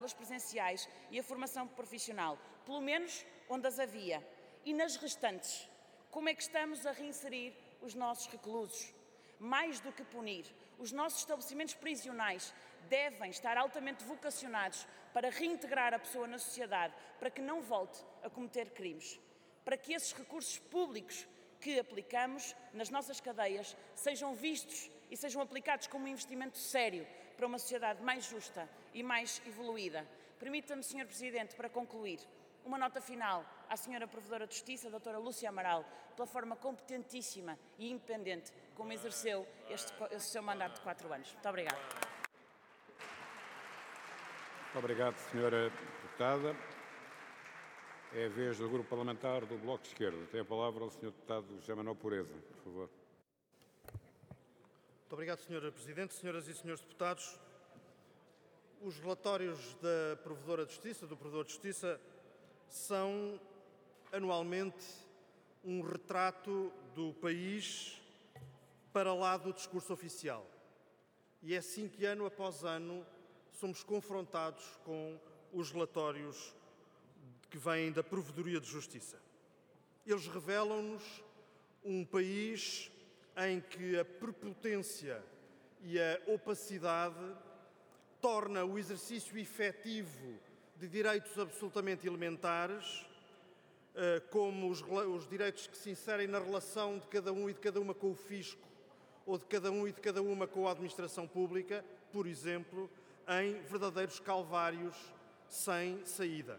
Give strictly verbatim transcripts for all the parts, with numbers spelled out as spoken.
aulas presenciais e a formação profissional, pelo menos onde as havia. E nas restantes, como é que estamos a reinserir os nossos reclusos? Mais do que punir, os nossos estabelecimentos prisionais devem estar altamente vocacionados para reintegrar a pessoa na sociedade, para que não volte a cometer crimes, para que esses recursos públicos que aplicamos nas nossas cadeias sejam vistos e sejam aplicados como um investimento sério para uma sociedade mais justa e mais evoluída. Permita-me, senhor Presidente, para concluir, uma nota final à senhora Provedora de Justiça, a doutora Lúcia Amaral, pela forma competentíssima e independente como exerceu este, este seu mandato de quatro anos. Muito obrigada. Muito obrigado, senhora deputada. É a vez do Grupo Parlamentar do Bloco de Esquerda. Tem a palavra o senhor deputado José Manuel Pureza, por favor. Muito obrigado, senhora Presidente. Senhoras e senhores deputados, os relatórios da Provedora de Justiça, do Provedor de Justiça, são anualmente um retrato do país para lá do discurso oficial. E é assim que, ano após ano, somos confrontados com os relatórios que vêm da Provedoria de Justiça. Eles revelam-nos um país em que a prepotência e a opacidade torna o exercício efetivo de direitos absolutamente elementares, como os, os direitos que se inserem na relação de cada um e de cada uma com o fisco, ou de cada um e de cada uma com a administração pública, por exemplo, em verdadeiros calvários sem saída.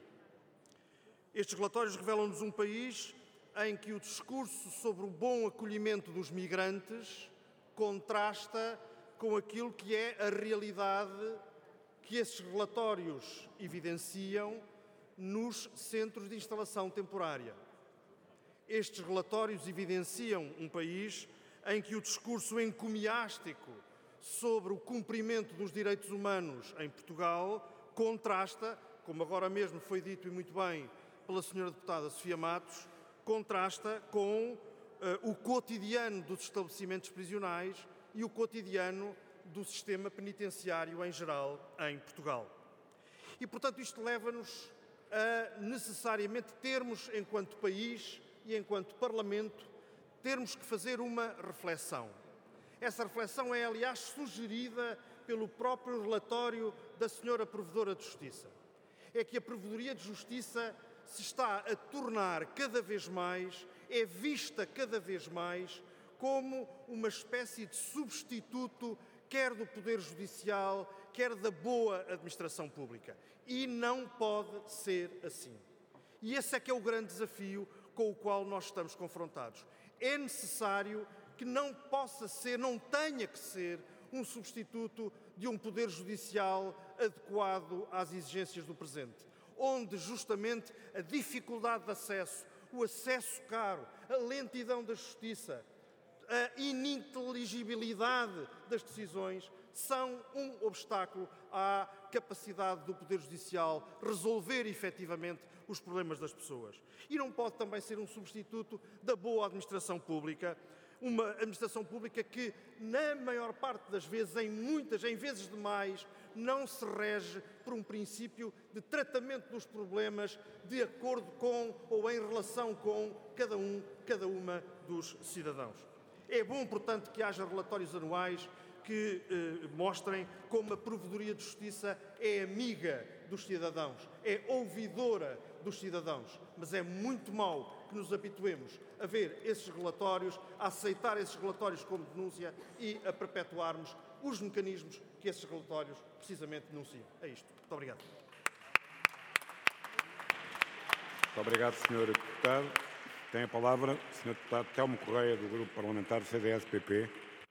Estes relatórios revelam-nos um país em que o discurso sobre o bom acolhimento dos migrantes contrasta com aquilo que é a realidade que esses relatórios evidenciam nos centros de instalação temporária. Estes relatórios evidenciam um país em que o discurso encomiástico sobre o cumprimento dos direitos humanos em Portugal contrasta, como agora mesmo foi dito e muito bem pela senhora deputada Sofia Matos, contrasta com uh, o cotidiano dos estabelecimentos prisionais e o cotidiano do sistema penitenciário em geral em Portugal. E, portanto, isto leva-nos a necessariamente termos, enquanto país e enquanto Parlamento, termos que fazer uma reflexão. Essa reflexão é, aliás, sugerida pelo próprio relatório da senhora Provedora de Justiça. É que a Provedoria de Justiça se está a tornar cada vez mais, é vista cada vez mais como uma espécie de substituto quer do Poder Judicial, quer da boa administração pública. E não pode ser assim. E esse é que é o grande desafio com o qual nós estamos confrontados. É necessário que não possa ser, não tenha que ser, um substituto de um Poder Judicial adequado às exigências do presente, onde justamente a dificuldade de acesso, o acesso caro, a lentidão da justiça, a ininteligibilidade das decisões são um obstáculo à capacidade do Poder Judicial resolver efetivamente os problemas das pessoas. E não pode também ser um substituto da boa administração pública, uma administração pública que, na maior parte das vezes, em muitas, em vezes demais, não se rege por um princípio de tratamento dos problemas de acordo com ou em relação com cada um, cada uma dos cidadãos. É bom, portanto, que haja relatórios anuais que eh, mostrem como a Provedoria de Justiça é amiga dos cidadãos, é ouvidora dos cidadãos, mas é muito mau que nos habituemos a ver esses relatórios, a aceitar esses relatórios como denúncia e a perpetuarmos os mecanismos que esses relatórios precisamente denunciam. É isto. Muito obrigado. Muito obrigado, senhor deputado. Tem a palavra o senhor deputado Telmo Correia, do Grupo Parlamentar C D S P P.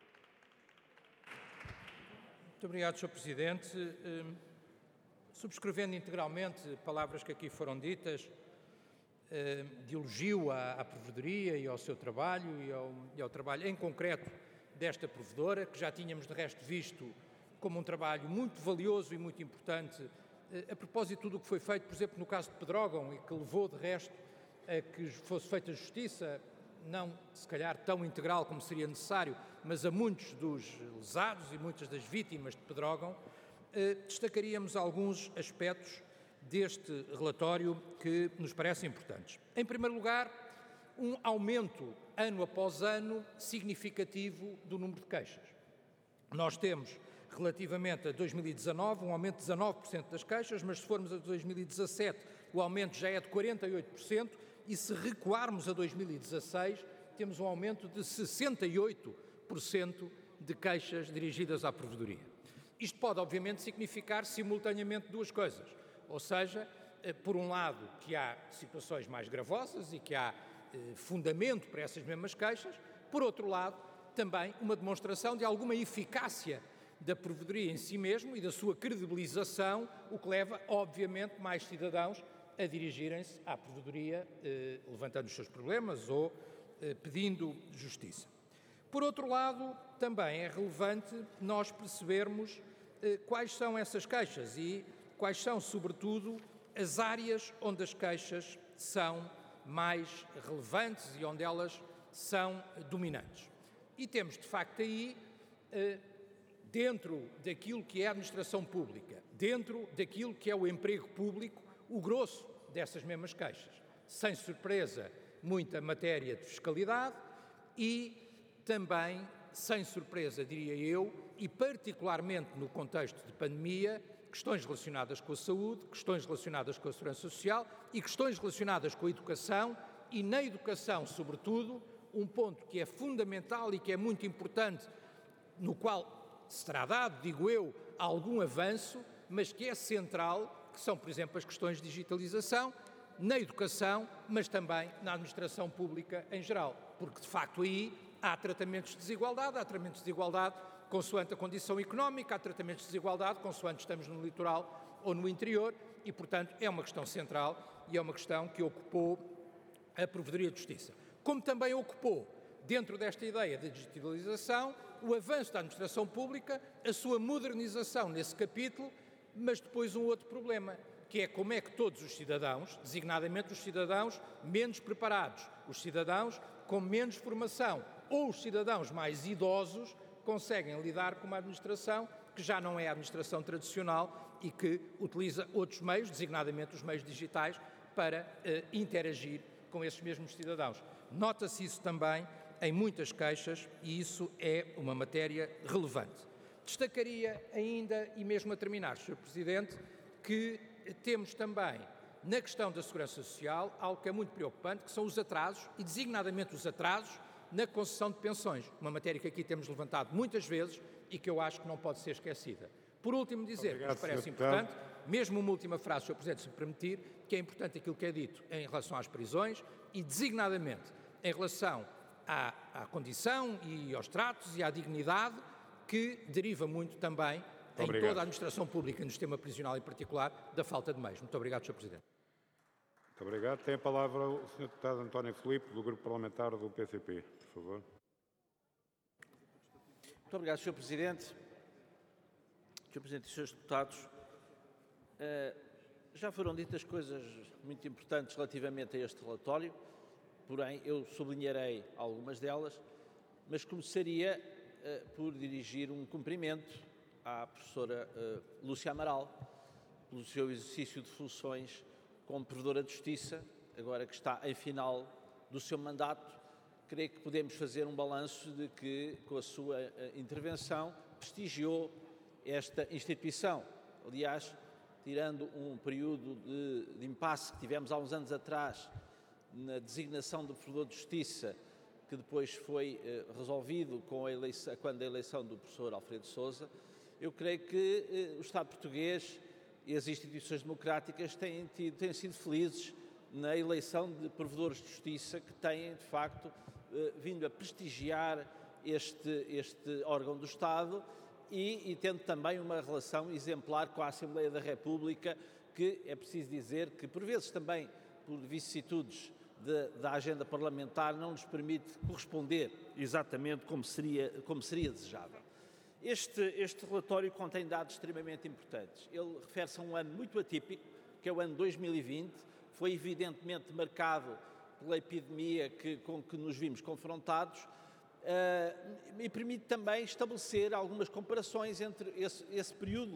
Muito obrigado, senhor Presidente. Subscrevendo integralmente palavras que aqui foram ditas, de elogio à, à Provedoria e ao seu trabalho e ao, e ao trabalho em concreto desta Provedora, que já tínhamos de resto visto como um trabalho muito valioso e muito importante a propósito de tudo o que foi feito, por exemplo, no caso de Pedrógão, e que levou de resto a que fosse feita justiça, não se calhar tão integral como seria necessário, mas a muitos dos lesados e muitas das vítimas de Pedrógão, eh, destacaríamos alguns aspectos deste relatório que nos parecem importantes. Em primeiro lugar, um aumento, ano após ano, significativo do número de queixas. Nós temos, relativamente a dois mil e dezanove, um aumento de dezanove por cento das queixas, mas se formos a dois mil e dezassete, o aumento já é de quarenta e oito por cento, e se recuarmos a dois mil e dezasseis, temos um aumento de sessenta e oito por cento de queixas dirigidas à provedoria. Isto pode, obviamente, significar simultaneamente duas coisas. Ou seja, por um lado, que há situações mais gravosas e que há eh, fundamento para essas mesmas queixas, por outro lado, também uma demonstração de alguma eficácia da provedoria em si mesmo e da sua credibilização, o que leva, obviamente, mais cidadãos a dirigirem-se à provedoria, eh, levantando os seus problemas ou eh, pedindo justiça. Por outro lado, também é relevante nós percebermos eh, quais são essas queixas e quais são, sobretudo, as áreas onde as queixas são mais relevantes e onde elas são dominantes. E temos, de facto, aí, dentro daquilo que é a administração pública, dentro daquilo que é o emprego público, o grosso dessas mesmas queixas. Sem surpresa, muita matéria de fiscalidade e também, sem surpresa, diria eu, e particularmente no contexto de pandemia, questões relacionadas com a saúde, questões relacionadas com a segurança social e questões relacionadas com a educação e, na educação, sobretudo, um ponto que é fundamental e que é muito importante, no qual será dado, digo eu, algum avanço, mas que é central, que são, por exemplo, as questões de digitalização, na educação, mas também na administração pública em geral, porque, de facto, aí há tratamentos de desigualdade, há tratamentos de desigualdade consoante a condição económica, há tratamentos de desigualdade consoante estamos no litoral ou no interior e, portanto, é uma questão central e é uma questão que ocupou a Provedoria de Justiça. Como também ocupou, dentro desta ideia de digitalização, o avanço da administração pública, a sua modernização nesse capítulo, mas depois um outro problema, que é como é que todos os cidadãos, designadamente os cidadãos menos preparados, os cidadãos com menos formação ou os cidadãos mais idosos, conseguem lidar com uma administração que já não é a administração tradicional e que utiliza outros meios, designadamente os meios digitais, para uh, interagir com esses mesmos cidadãos. Nota-se isso também em muitas queixas e isso é uma matéria relevante. Destacaria ainda, e mesmo a terminar, senhor Presidente, que temos também, na questão da segurança social, algo que é muito preocupante, que são os atrasos, e designadamente os atrasos, na concessão de pensões, uma matéria que aqui temos levantado muitas vezes e que eu acho que não pode ser esquecida. Por último, dizer Obrigado, que nos parece importante, deputado. Mesmo uma última frase, senhor Presidente, se me permitir, que é importante aquilo que é dito em relação às prisões e, designadamente, em relação à, à condição e aos tratos e à dignidade, que deriva muito também, em obrigado. Toda a administração pública, no sistema prisional em particular, da falta de meios. Muito obrigado, senhor Presidente. Muito obrigado. Tem a palavra o senhor Deputado António Filipe, do Grupo Parlamentar do P C P. Por favor. Muito obrigado, senhor Presidente. senhor Presidente e senhores Deputados, uh, já foram ditas coisas muito importantes relativamente a este relatório, porém eu sublinharei algumas delas, mas começaria uh, por dirigir um cumprimento à professora uh, Lúcia Amaral, pelo seu exercício de funções como Provedora de Justiça, agora que está em final do seu mandato. Creio que podemos fazer um balanço de que, com a sua uh, intervenção, prestigiou esta instituição. Aliás, tirando um período de, de impasse que tivemos há uns anos atrás na designação do Provedor de Justiça, que depois foi eh, resolvido com a eleição, quando a eleição do professor Alfredo Sousa, eu creio que eh, o Estado português e as instituições democráticas têm, tido, têm sido felizes na eleição de Provedores de Justiça que têm, de facto, eh, vindo a prestigiar este, este órgão do Estado e, e tendo também uma relação exemplar com a Assembleia da República, que é preciso dizer que, por vezes também, por vicissitudes de, da agenda parlamentar, não nos permite corresponder exatamente como seria, como seria desejável. Este, este relatório contém dados extremamente importantes. Ele refere-se a um ano muito atípico, que é o ano dois mil e vinte, foi evidentemente marcado pela epidemia que, com que nos vimos confrontados, uh, e permite também estabelecer algumas comparações entre esse, esse período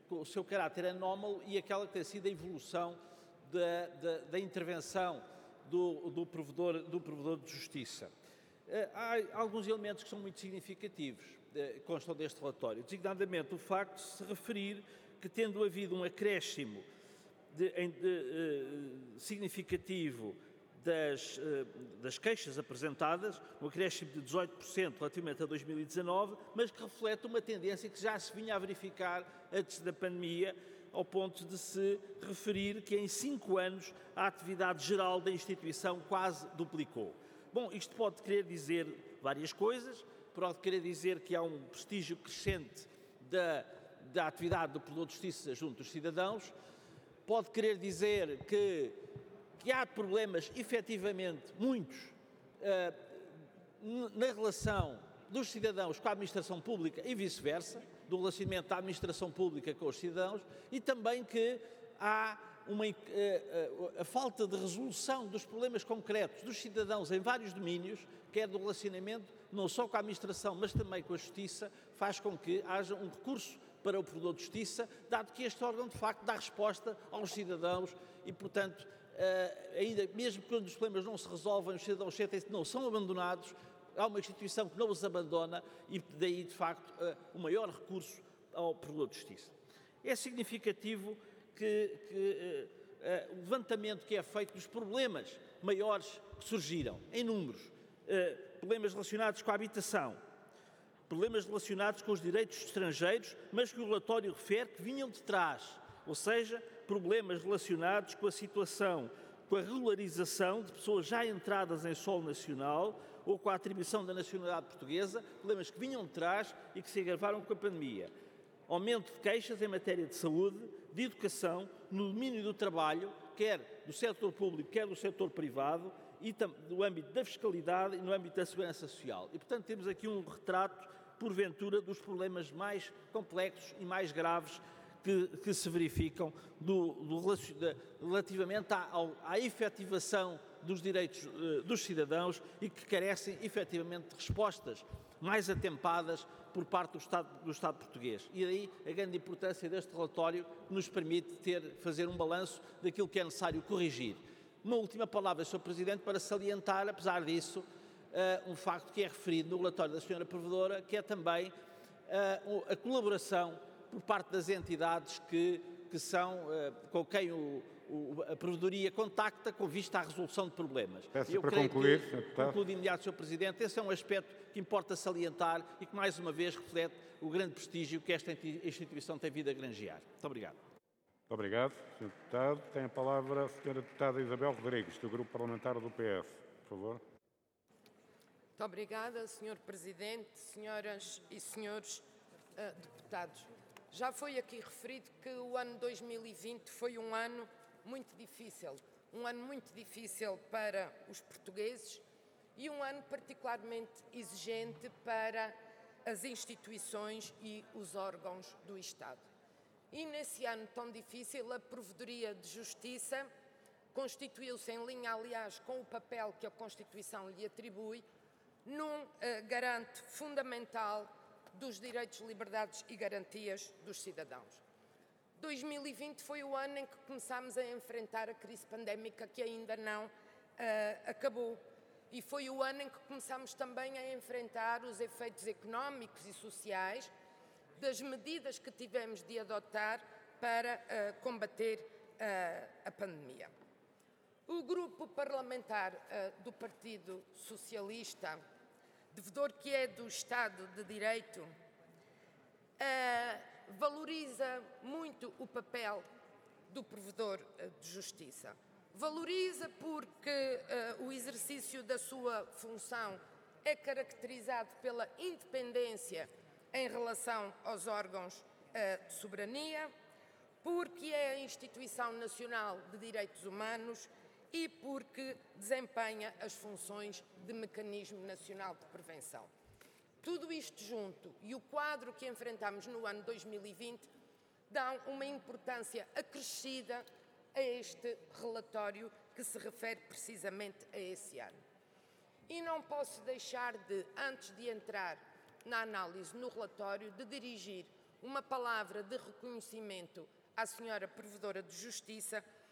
com o seu caráter anómalo e aquela que tem sido a evolução da, da, da intervenção do, do, provedor, do provedor de justiça. Há alguns elementos que são muito significativos, que constam deste relatório, designadamente o facto de se referir que, tendo havido um acréscimo de, de, de, significativo das, das queixas apresentadas, um acréscimo de dezoito por cento relativamente a dois mil e dezanove, mas que reflete uma tendência que já se vinha a verificar antes da pandemia, ao ponto de se referir que em cinco anos a atividade geral da instituição quase duplicou. Bom, isto pode querer dizer várias coisas, pode querer dizer que há um prestígio crescente da, da atividade do provedor de justiça junto dos cidadãos, pode querer dizer que, que há problemas, efetivamente, muitos, uh, na relação dos cidadãos com a administração pública e vice-versa, do relacionamento da administração pública com os cidadãos, e também que há uma, a, a, a falta de resolução dos problemas concretos dos cidadãos em vários domínios, quer do relacionamento não só com a administração, mas também com a justiça, faz com que haja um recurso para o provedor de justiça, dado que este órgão, de facto, dá resposta aos cidadãos e, portanto, ainda mesmo quando os problemas não se resolvem, os cidadãos sentem-se que não são abandonados, há uma instituição que não os abandona e daí, de facto, o maior recurso ao provedor de justiça. É significativo que, que uh, o levantamento que é feito dos problemas maiores que surgiram, em números, uh, problemas relacionados com a habitação, problemas relacionados com os direitos estrangeiros, mas que o relatório refere que vinham de trás, ou seja, problemas relacionados com a situação, com a regularização de pessoas já entradas em solo nacional ou com a atribuição da nacionalidade portuguesa, problemas que vinham de trás e que se agravaram com a pandemia. Aumento de queixas em matéria de saúde, de educação, no domínio do trabalho, quer do setor público, quer do setor privado, e no âmbito da fiscalidade e no âmbito da segurança social. E, portanto, temos aqui um retrato, porventura, dos problemas mais complexos e mais graves que, que se verificam do, do, de, relativamente à, à efetivação dos direitos uh, dos cidadãos e que carecem, efetivamente, de respostas mais atempadas por parte do Estado, do Estado português. E daí a grande importância deste relatório que nos permite ter, fazer um balanço daquilo que é necessário corrigir. Uma última palavra, senhor Presidente, para salientar, apesar disso, uh, um facto que é referido no relatório da senhora Provedora, que é também uh, a colaboração por parte das entidades que, que são, uh, com quem o, o, a Provedoria contacta com vista à resolução de problemas. Peço Eu para creio concluir, que, senhor Deputado. concluo de imediato, senhor Presidente, esse é um aspecto que importa salientar e que, mais uma vez, reflete o grande prestígio que esta instituição tem vindo a granjear. Muito obrigado. Muito obrigado, senhor Deputado. Tem a palavra a senhora Deputada Isabel Rodrigues, do Grupo Parlamentar do P S. Por favor. Muito obrigada, senhor Presidente, senhoras e senhores uh, deputados. Já foi aqui referido que o ano dois mil e vinte foi um ano muito difícil, um ano muito difícil para os portugueses e um ano particularmente exigente para as instituições e os órgãos do Estado. E nesse ano tão difícil, a Provedoria de Justiça constituiu-se em linha, aliás, com o papel que a Constituição lhe atribui, num uh, garante fundamental dos direitos, liberdades e garantias dos cidadãos. dois mil e vinte foi o ano em que começámos a enfrentar a crise pandémica que ainda não uh, acabou. E foi o ano em que começámos também a enfrentar os efeitos económicos e sociais das medidas que tivemos de adotar para uh, combater uh, a pandemia. O grupo parlamentar uh, do Partido Socialista, devedor que é do Estado de Direito, uh, valoriza muito o papel do provedor uh, de justiça. Valoriza porque uh, o exercício da sua função é caracterizado pela independência em relação aos órgãos uh, de soberania, porque é a Instituição Nacional de Direitos Humanos e porque desempenha as funções de Mecanismo Nacional de Prevenção. Tudo isto junto e o quadro que enfrentamos no ano dois mil e vinte dão uma importância acrescida a este relatório que se refere precisamente a esse ano. E não posso deixar de, antes de entrar na análise no relatório, de dirigir uma palavra de reconhecimento à senhora Provedora de Justiça,